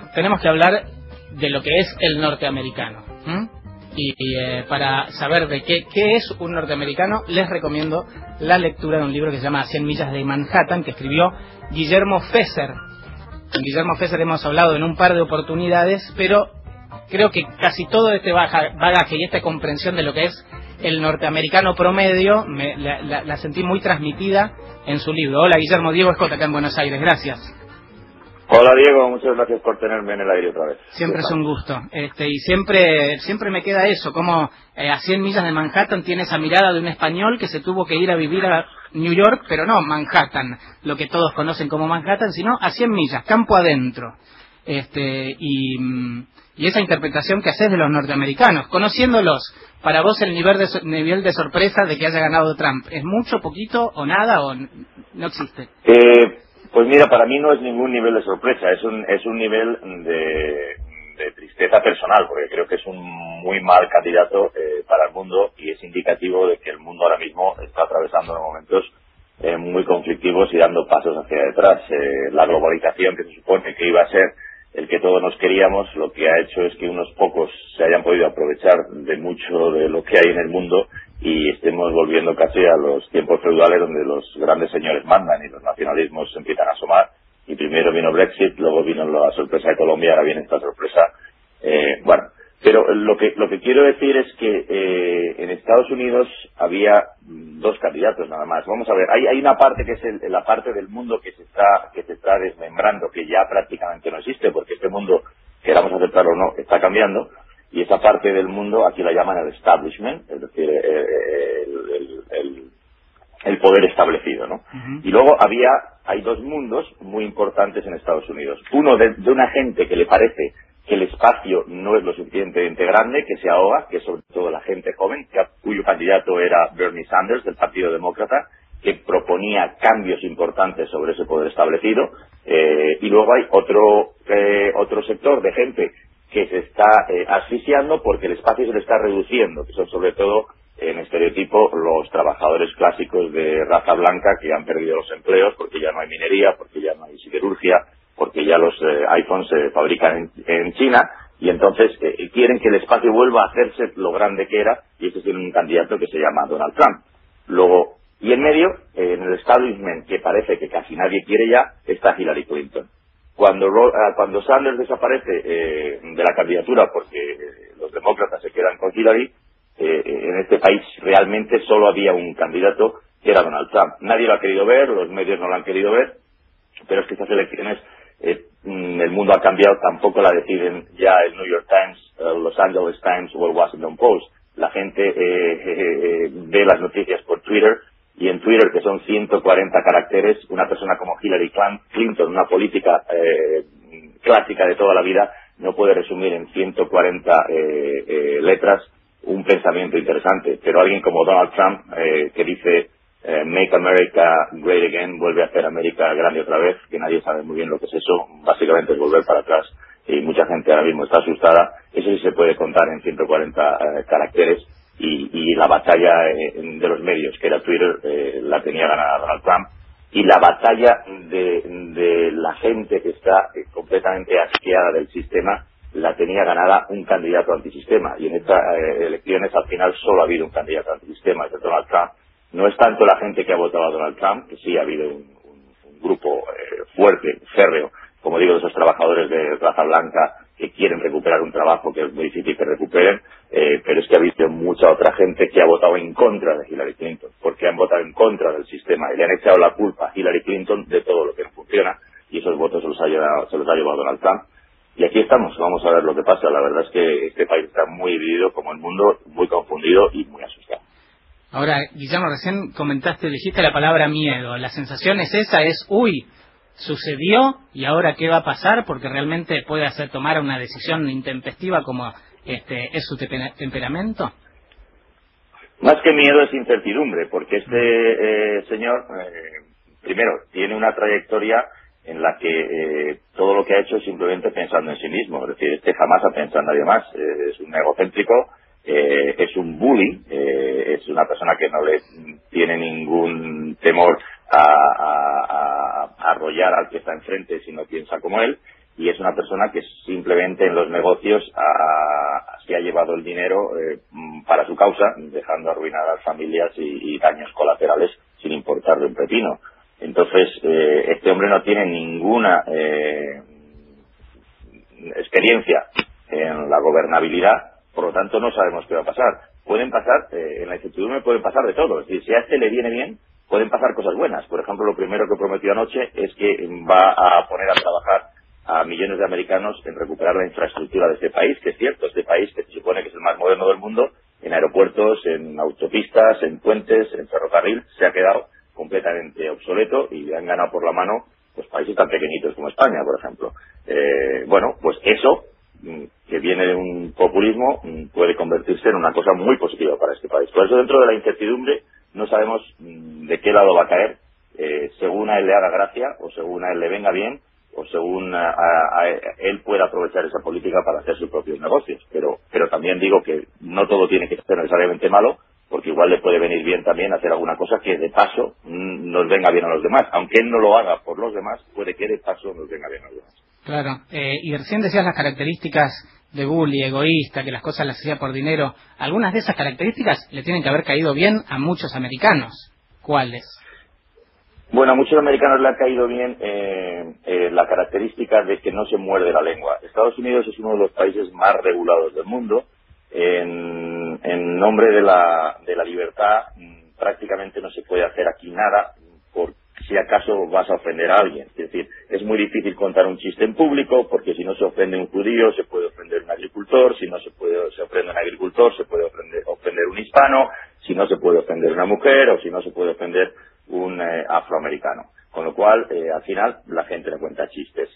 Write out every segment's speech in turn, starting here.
tenemos que hablar de lo que es el norteamericano. Para saber de qué es un norteamericano, les recomiendo la lectura de un libro que se llama 100 millas de Manhattan, que escribió Guillermo Fesser. Con Guillermo Fesser hemos hablado en un par de oportunidades, pero creo que casi todo este bagaje y esta comprensión de lo que es el norteamericano promedio la sentí muy transmitida en su libro. Hola Guillermo, Diego Escota acá en Buenos Aires, gracias. Hola Diego, muchas gracias por tenerme en el aire otra vez. Siempre es un gusto. Y siempre me queda eso, como a 100 millas de Manhattan tiene esa mirada de un español que se tuvo que ir a vivir a New York, pero no Manhattan, lo que todos conocen como Manhattan, sino a 100 millas, campo adentro. Y esa interpretación que haces de los norteamericanos, conociéndolos, para vos el nivel de sorpresa de que haya ganado Trump, ¿es mucho, poquito o nada o no existe? Pues mira, para mí no es ningún nivel de sorpresa, es un nivel de tristeza personal, porque creo que es un muy mal candidato para el mundo y es indicativo de que el mundo ahora mismo está atravesando momentos muy conflictivos y dando pasos hacia detrás. La globalización, que se supone que iba a ser el que todos nos queríamos, lo que ha hecho es que unos pocos se hayan podido aprovechar de mucho de lo que hay en el mundo y estemos volviendo casi a los tiempos feudales donde los grandes señores mandan y los nacionalismos se empiezan a asomar. Y primero vino Brexit, luego vino la sorpresa de Colombia, ahora viene esta sorpresa. Pero lo que quiero decir es que en Estados Unidos había dos candidatos nada más. Vamos a ver, hay una parte que es la parte del mundo que se está desmembrando, que ya prácticamente no existe, porque este mundo, queramos aceptarlo o no, está cambiando. Y esa parte del mundo aquí la llaman el establishment, es decir, el poder establecido, ¿no? Uh-huh. Y luego hay dos mundos muy importantes en Estados Unidos. Uno de una gente que le parece que el espacio no es lo suficientemente grande, que se ahoga, que es sobre todo la gente joven, cuyo candidato era Bernie Sanders, del Partido Demócrata, que proponía cambios importantes sobre ese poder establecido. Y luego hay otro sector de gente que se está asfixiando porque el espacio se le está reduciendo, que son sobre todo en estereotipo los trabajadores clásicos de raza blanca que han perdido los empleos porque ya no hay minería, porque ya no hay siderurgia, porque ya los iPhones se fabrican en China y entonces quieren que el espacio vuelva a hacerse lo grande que era y ese tiene un candidato que se llama Donald Trump. Luego, y en medio, en el establishment que parece que casi nadie quiere ya, está Hillary Clinton. Cuando Sanders desaparece de la candidatura porque los demócratas se quedan con Hillary, en este país realmente solo había un candidato que era Donald Trump. Nadie lo ha querido ver, los medios no lo han querido ver, pero es que estas elecciones el mundo ha cambiado, tampoco la deciden ya el New York Times, el Los Angeles Times o el Washington Post. La gente ve las noticias por Twitter y en Twitter, que son 140 caracteres, una persona como Hillary Clinton, una política clásica de toda la vida, no puede resumir en 140 letras un pensamiento interesante. Pero alguien como Donald Trump, que dice Make America Great Again, vuelve a hacer América grande otra vez, que nadie sabe muy bien lo que es eso, básicamente es volver para atrás y mucha gente ahora mismo está asustada. Eso sí se puede contar en 140 caracteres y la batalla de los medios, que era Twitter, la tenía ganada Donald Trump, y la batalla de la gente que está completamente asqueada del sistema la tenía ganada un candidato antisistema, y en estas elecciones al final solo ha habido un candidato antisistema, que es Donald Trump. No es tanto la gente que ha votado a Donald Trump, que sí ha habido un grupo fuerte, férreo, como digo, de esos trabajadores de raza blanca que quieren recuperar un trabajo que es muy difícil que recuperen, pero es que ha habido mucha otra gente que ha votado en contra de Hillary Clinton, porque han votado en contra del sistema y le han echado la culpa a Hillary Clinton de todo lo que no funciona, y esos votos se los ha llevado Donald Trump. Y aquí estamos, vamos a ver lo que pasa. La verdad es que este país está muy dividido, como el mundo, muy confundido y muy asustado. Ahora, Guillermo, recién dijiste la palabra miedo. La sensación es esa, sucedió y ahora qué va a pasar, porque realmente puede hacer tomar una decisión intempestiva como es su temperamento. Más que miedo es incertidumbre, porque este señor, primero, tiene una trayectoria en la que todo lo que ha hecho es simplemente pensando en sí mismo. Es decir, jamás ha pensado en nadie más. Es un egocéntrico, es un bully, es una persona que no le tiene ningún temor a arrollar al que está enfrente si no piensa como él, y es una persona que simplemente en los negocios se ha llevado el dinero para su causa, dejando arruinadas familias y daños colaterales sin importarle un pepino. Entonces, este hombre no tiene ninguna experiencia en la gobernabilidad, por lo tanto no sabemos qué va a pasar. Pueden pasar, en la incertidumbre pueden pasar de todo. Es decir, si a este le viene bien, pueden pasar cosas buenas. Por ejemplo, lo primero que prometió anoche es que va a poner a trabajar a millones de americanos en recuperar la infraestructura de este país, que es cierto, este país que se supone que es el más moderno del mundo, en aeropuertos, en autopistas, en puentes, en ferrocarril, se ha quedado completamente obsoleto y le han ganado por la mano pues países tan pequeñitos como España, por ejemplo. Bueno, pues eso, que viene de un populismo, puede convertirse en una cosa muy positiva para este país. Por eso, dentro de la incertidumbre, no sabemos de qué lado va a caer, según a él le haga gracia, o según a él le venga bien, o según él pueda aprovechar esa política para hacer sus propios negocios. Pero también digo que no todo tiene que ser necesariamente malo, porque igual le puede venir bien también hacer alguna cosa que de paso nos venga bien a los demás. Aunque él no lo haga por los demás, puede que de paso nos venga bien a los demás. Claro, y recién decías las características de bully, egoísta, que las cosas las hacía por dinero. Algunas de esas características le tienen que haber caído bien a muchos americanos. ¿Cuáles? Bueno, a muchos americanos le ha caído bien la característica de que no se muerde la lengua. Estados Unidos es uno de los países más regulados del mundo. En nombre de la libertad prácticamente no se puede hacer aquí nada por si acaso vas a ofender a alguien. Es decir, es muy difícil contar un chiste en público porque si no se ofende un judío se puede ofender un agricultor, si no se ofende un agricultor se puede ofender un hispano, si no se puede ofender una mujer o si no se puede ofender un afroamericano. Con lo cual, al final, la gente le cuenta chistes.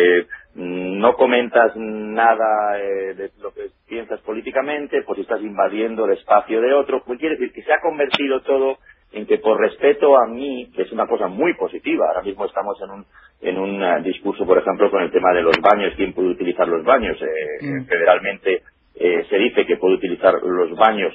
No comentas nada de lo que piensas políticamente, pues estás invadiendo el espacio de otro. Pues quiere decir que se ha convertido todo en que por respeto a mí, que es una cosa muy positiva, ahora mismo estamos en un discurso, por ejemplo, con el tema de los baños, quién puede utilizar los baños. Federalmente se dice que puede utilizar los baños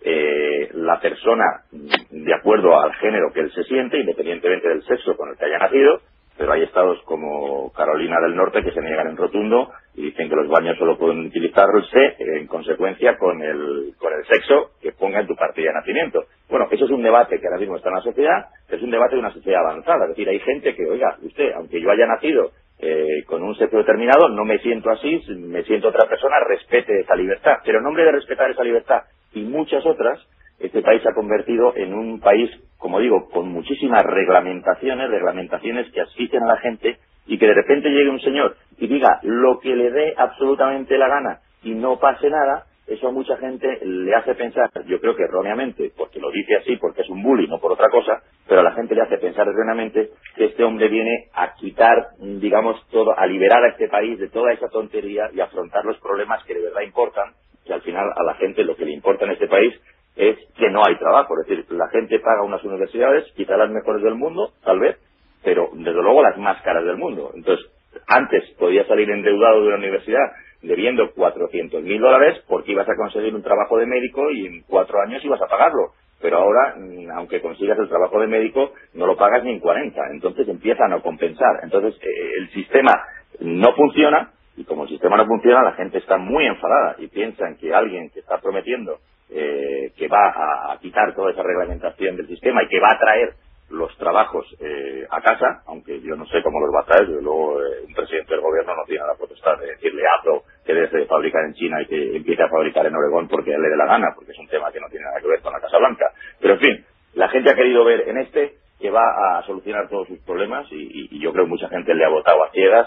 la persona de acuerdo al género que él se siente, independientemente del sexo con el que haya nacido, pero hay estados como Carolina del Norte que se niegan en rotundo y dicen que los baños solo pueden utilizarse en consecuencia con el sexo que ponga en tu partida de nacimiento. Bueno, eso es un debate que ahora mismo está en la sociedad, es un debate de una sociedad avanzada, es decir, hay gente que, oiga, usted, aunque yo haya nacido con un sexo determinado, no me siento así, me siento otra persona, respete esa libertad, pero en nombre de respetar esa libertad y muchas otras, este país se ha convertido en un país, como digo, con muchísimas reglamentaciones que asfixian a la gente y que de repente llegue un señor y diga lo que le dé absolutamente la gana y no pase nada, eso a mucha gente le hace pensar, yo creo que erróneamente, porque lo dice así, porque es un bully, no por otra cosa, pero a la gente le hace pensar erróneamente que este hombre viene a quitar, digamos, todo, a liberar a este país de toda esa tontería y afrontar los problemas que de verdad importan, que al final a la gente lo que le importa en este país es que no hay trabajo. Es decir, la gente paga unas universidades, quizá las mejores del mundo, tal vez, pero desde luego las más caras del mundo. Entonces, antes podías salir endeudado de una universidad debiendo $400,000 porque ibas a conseguir un trabajo de médico y en 4 años ibas a pagarlo. Pero ahora, aunque consigas el trabajo de médico, no lo pagas ni en 40. Entonces empieza a no compensar. Entonces, el sistema no funciona. Y como el sistema no funciona, la gente está muy enfadada y piensan que alguien que está prometiendo que va a quitar toda esa reglamentación del sistema y que va a traer los trabajos a casa, aunque yo no sé cómo los va a traer, desde luego un presidente del gobierno no tiene la potestad de decirle a Apple que deje de fabricar en China y que empiece a fabricar en Oregón porque a él le dé la gana, porque es un tema que no tiene nada que ver con la Casa Blanca. Pero en fin, la gente ha querido ver en este que va a solucionar todos sus problemas y yo creo que mucha gente le ha votado a ciegas,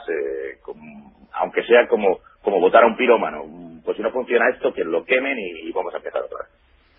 aunque sea como votar a un pirómano. Pues si no funciona esto, que lo quemen y vamos a empezar otra vez.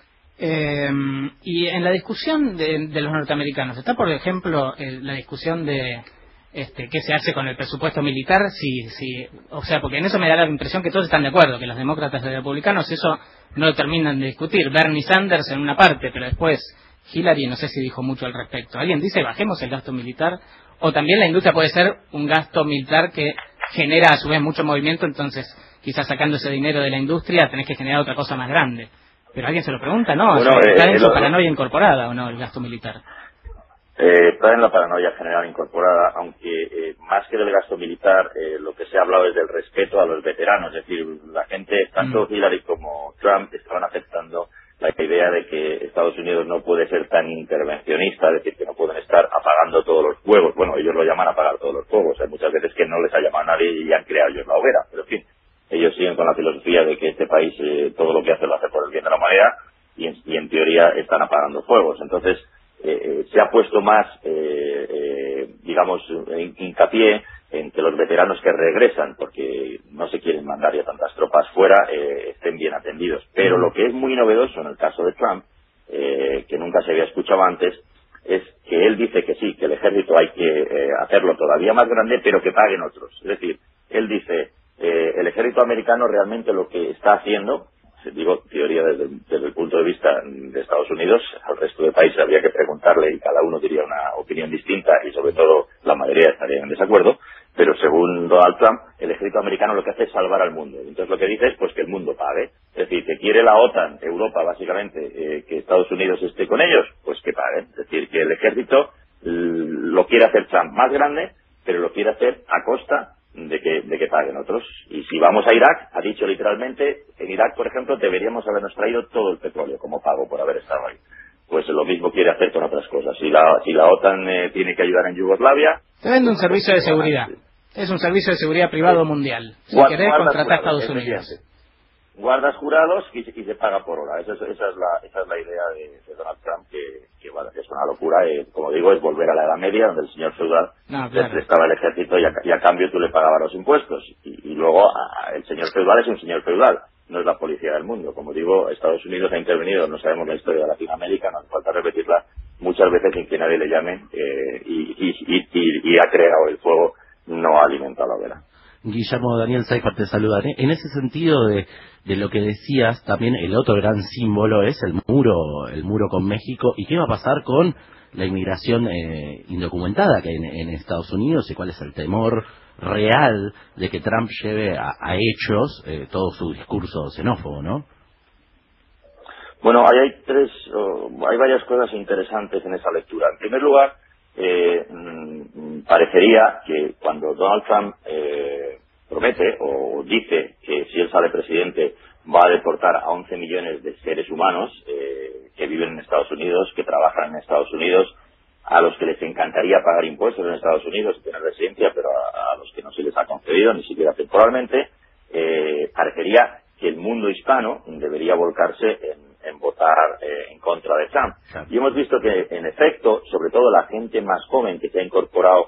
Y en la discusión de los norteamericanos, ¿está, por ejemplo, la discusión de qué se hace con el presupuesto militar? O sea, porque en eso me da la impresión que todos están de acuerdo, que los demócratas y los republicanos eso no lo terminan de discutir. Bernie Sanders en una parte, pero después Hillary no sé si dijo mucho al respecto. ¿Alguien dice bajemos el gasto militar? O también la industria puede ser un gasto militar que genera a su vez mucho movimiento, entonces quizás sacando ese dinero de la industria tenés que generar otra cosa más grande. Pero alguien se lo pregunta, ¿no? Bueno, ¿Está en su paranoia incorporada o no el gasto militar? Traen la paranoia general incorporada, aunque más que del gasto militar, lo que se ha hablado es del respeto a los veteranos. Es decir, la gente, tanto Hillary como Trump, estaban aceptando la idea de que Estados Unidos no puede ser tan intervencionista, es decir, que no pueden estar apagando todos los fuegos. Bueno, ellos lo llaman apagar todos los fuegos. Hay muchas veces que no les ha llamado nadie y han creado ellos la hoguera. Pero en fin, ellos siguen con la filosofía de que este país todo lo que hace lo hace por el bien de la humanidad y en teoría están apagando fuegos. Entonces, se ha puesto más, digamos, hincapié en que los veteranos que regresan, porque no se quieren mandar ya tantas tropas fuera, estén bien atendidos. Pero lo que es muy novedoso en el caso de Trump, que nunca se había escuchado antes, es que él dice que sí, que el ejército hay que hacerlo todavía más grande, pero que paguen otros. Es decir, él dice, el ejército americano realmente lo que está haciendo, digo teoría desde el punto de vista de Estados Unidos, al resto de países habría que preguntarle y cada uno diría una opinión distinta y sobre todo la mayoría estaría en desacuerdo, pero según Donald Trump, el ejército americano lo que hace es salvar al mundo. Entonces lo que dice es pues que el mundo pague. Es decir, que quiere la OTAN, Europa básicamente, que Estados Unidos esté con ellos, pues que paguen. Es decir, que el ejército lo quiere hacer Trump más grande, pero lo quiere hacer a costa de que paguen otros. Y si vamos a Irak, ha dicho literalmente, en Irak, por ejemplo, deberíamos habernos traído todo el petróleo como pago por haber estado ahí. Pues lo mismo quiere hacer con otras cosas. Si la OTAN tiene que ayudar en Yugoslavia... Te vende un servicio de seguridad. Es un servicio de seguridad privado mundial. Si querés, contratar a Estados Unidos. Guardas jurados y se paga por hora. Esa es la idea de Donald Trump, que bueno, que es una locura. Como digo, es volver a la Edad Media, donde el señor feudal le prestaba el ejército y a cambio tú le pagabas los impuestos. Y luego el señor feudal es un señor feudal, no es la policía del mundo. Como digo, Estados Unidos ha intervenido, no sabemos la historia de Latinoamérica, no hace falta repetirla, muchas veces sin que nadie le llame y ha creado el fuego, no ha alimentado la hoguera. Guillermo, Daniel Seifert te saluda. En ese sentido de lo que decías, también el otro gran símbolo es el muro con México. ¿Y qué va a pasar con la inmigración indocumentada que hay en Estados Unidos y cuál es el temor real de que Trump lleve a hechos todo su discurso xenófobo, ¿no? Bueno, hay varias cosas interesantes en esa lectura. En primer lugar, parecería que cuando Donald Trump promete o dice que si él sale presidente va a deportar a 11 millones de seres humanos que viven en Estados Unidos, que trabajan en Estados Unidos, a los que les encantaría pagar impuestos en Estados Unidos y tener residencia, pero a los que no se les ha concedido, ni siquiera temporalmente, parecería que el mundo hispano debería volcarse en votar en contra de Trump. Y hemos visto que, en efecto, sobre todo la gente más joven que se ha incorporado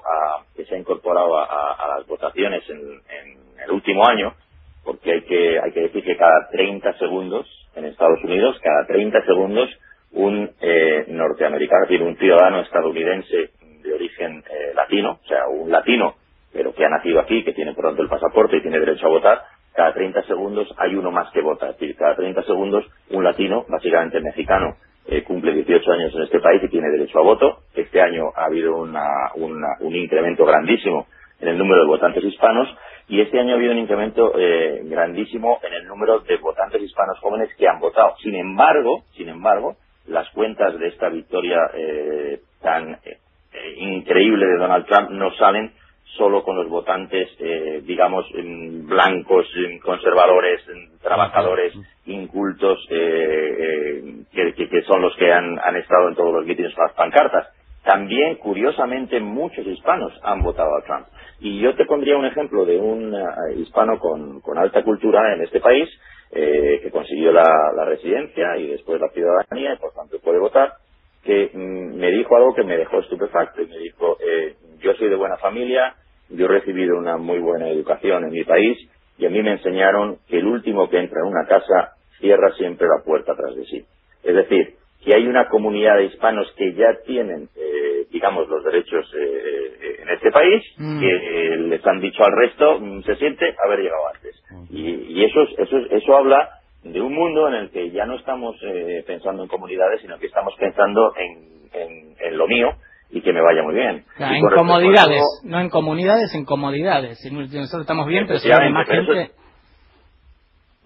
a las votaciones en el último año, porque hay que decir que cada 30 segundos en Estados Unidos, un norteamericano, es decir, un ciudadano estadounidense de origen latino, o sea, un latino, pero que ha nacido aquí, que tiene por tanto el pasaporte y tiene derecho a votar, cada 30 segundos hay uno más que vota. Es decir, cada 30 segundos un latino, básicamente mexicano, cumple 18 años en este país y tiene derecho a voto. Este año ha habido un incremento grandísimo en el número de votantes hispanos y este año ha habido un incremento grandísimo en el número de votantes hispanos jóvenes que han votado. Sin embargo, las cuentas de esta victoria tan increíble de Donald Trump no salen solo con los votantes, digamos, blancos, conservadores, trabajadores, incultos, que son los que han estado en todos los mítines con las pancartas. También, curiosamente, muchos hispanos han votado a Trump. Y yo te pondría un ejemplo de un hispano con alta cultura en este país, que consiguió la residencia y después la ciudadanía, y por tanto puede votar, que me dijo algo que me dejó estupefacto. Y me dijo, yo soy de buena familia, yo he recibido una muy buena educación en mi país y a mí me enseñaron que el último que entra en una casa cierra siempre la puerta tras de sí. Es decir, que hay una comunidad de hispanos que ya tienen, digamos, los derechos en este país, que les han dicho al resto, se siente haber llegado antes. Y eso habla de un mundo en el que ya no estamos pensando en comunidades, sino que estamos pensando en lo mío y que me vaya muy bien. Claro, en comodidades, no en comunidades, en comodidades. Nosotros estamos bien, pero si hay más gente...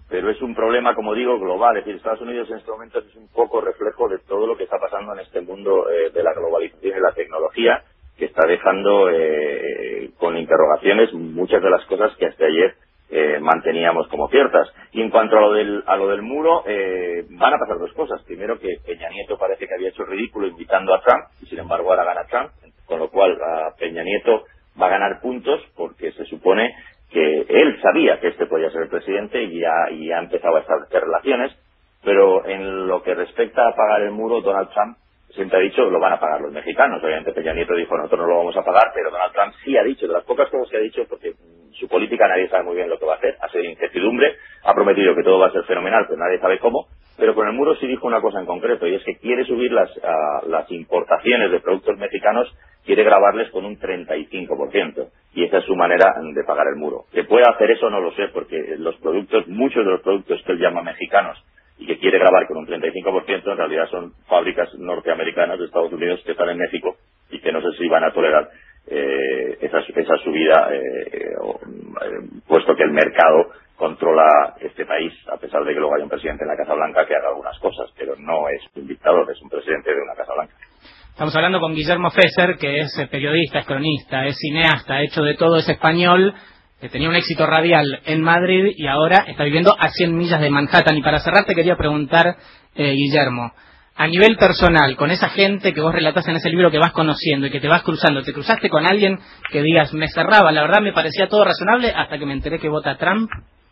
pero es un problema, como digo, global. Es decir, Estados Unidos en este momento es un poco reflejo de todo lo que está pasando en este mundo de la globalización y la tecnología, que está dejando con interrogaciones muchas de las cosas que hasta ayer manteníamos como ciertas. Y en cuanto a lo del muro, van a pasar dos cosas. Primero, que Peña Nieto parece que había hecho el ridículo invitando a Trump, y sin embargo ahora gana Trump, con lo cual Peña Nieto va a ganar puntos porque se supone que él sabía que este podía ser el presidente y ya ha empezado a establecer relaciones. Pero en lo que respecta a pagar el muro, Donald Trump siempre ha dicho lo van a pagar los mexicanos. Obviamente Peña Nieto dijo nosotros no lo vamos a pagar, pero Donald Trump sí ha dicho, de las pocas cosas que ha dicho, porque su política nadie sabe muy bien lo que va a hacer, ha sido incertidumbre, ha prometido que todo va a ser fenomenal, pero nadie sabe cómo. Pero con el muro sí dijo una cosa en concreto, y es que quiere subir las importaciones de productos mexicanos, quiere gravarles con un 35%, y esa es su manera de pagar el muro. ¿Que pueda hacer eso? No lo sé, porque muchos de los productos que él llama mexicanos y que quiere grabar con un 35%, en realidad son fábricas norteamericanas de Estados Unidos que están en México y que no sé si van a tolerar esa subida, puesto que el mercado controla este país, a pesar de que luego haya un presidente en la Casa Blanca que haga algunas cosas, pero no es un dictador, es un presidente de una Casa Blanca. Estamos hablando con Guillermo Fesser, que es periodista, es cronista, es cineasta, ha hecho de todo, es español, que tenía un éxito radial en Madrid y ahora está viviendo a 100 millas de Manhattan. Y para cerrar te quería preguntar, Guillermo, a nivel personal, con esa gente que vos relatás en ese libro que vas conociendo y que te vas cruzando, ¿te cruzaste con alguien que digas, me cerraba, la verdad me parecía todo razonable hasta que me enteré que vota Trump?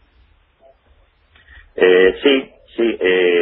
Sí.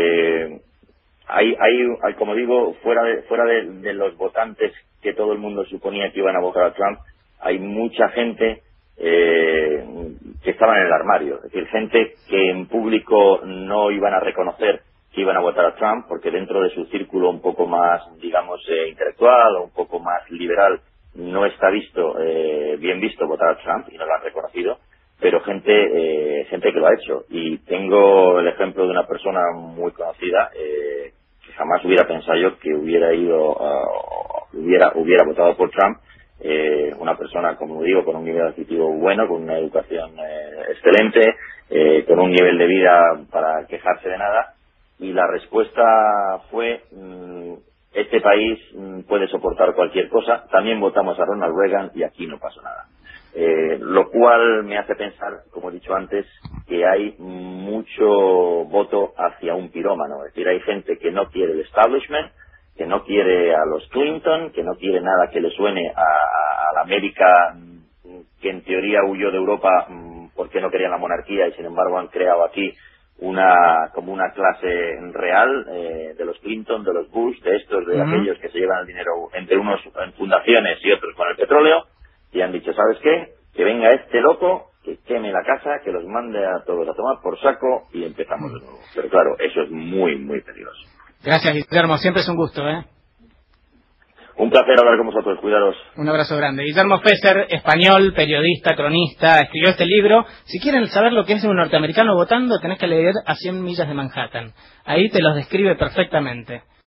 Hay, como digo, fuera de los votantes que todo el mundo suponía que iban a votar a Trump, hay mucha gente que estaban en el armario. Es decir, gente que en público no iban a reconocer que iban a votar a Trump, porque dentro de su círculo un poco más, digamos, intelectual o un poco más liberal, no está bien visto votar a Trump y no lo han reconocido, pero gente que lo ha hecho. Y tengo el ejemplo de una persona muy conocida que jamás hubiera pensado yo que hubiera votado por Trump, una persona, como digo, con un nivel adquisitivo bueno, con una educación excelente, con un nivel de vida para quejarse de nada, y la respuesta fue este país puede soportar cualquier cosa, también votamos a Ronald Reagan y aquí no pasó nada. Lo cual me hace pensar, como he dicho antes, que hay mucho voto hacia un pirómano. Es decir, hay gente que no quiere el establishment, que no quiere a los Clinton, que no quiere nada que le suene a la América que en teoría huyó de Europa porque no querían la monarquía y sin embargo han creado aquí como una clase real de los Clinton, de los Bush, de estos, de aquellos que se llevan el dinero entre unos en fundaciones y otros con el petróleo, y han dicho, ¿sabes qué? Que venga este loco, que queme la casa, que los mande a todos a tomar por saco y empezamos de nuevo. Pero claro, eso es muy, muy peligroso. Gracias, Guillermo, siempre es un gusto, Un placer hablar con vosotros, cuidaros. Un abrazo grande. Guillermo Fesser, español, periodista, cronista, escribió este libro. Si quieren saber lo que es un norteamericano votando, tenés que leer A 100 millas de Manhattan. Ahí te los describe perfectamente.